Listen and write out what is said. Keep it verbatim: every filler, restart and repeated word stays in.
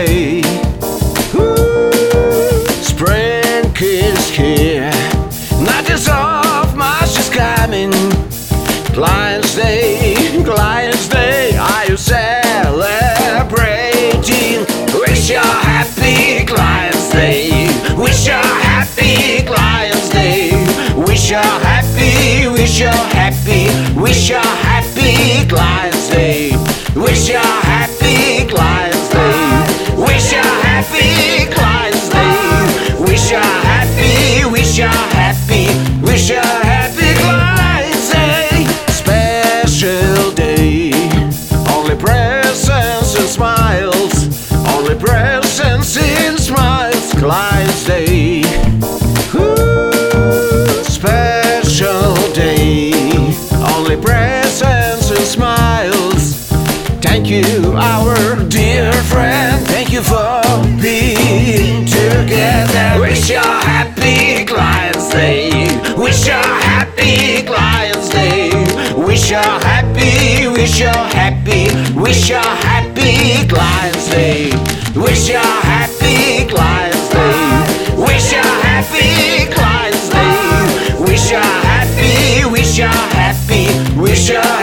Day. Ooh, spring is here. Nothing's off, March is coming. Clients Day, Clients Day, are you celebrating? Wish you happy Clients Day. Wish you happy Clients Day. Wish you happy, wish you happy, wish you happy Clients Day. Wish you happy Clients Day. Wish you happy Clients Day. Wish you happy, wish you happy, wish you happy Clients Day. Special day, only presents and smiles, only presents and smiles. Clients Day. Ooh, special day, only presents and smiles. Thank you, our dear friend. Thank you for being together. Wish you happy Clients Day. Wish you happy Clients Day. Wish you happy, wish you happy, wish you happy Clients Day. Wish you happy Clients Day. Wish you happy Clients Day. Wish you happy, wish you happy, wish you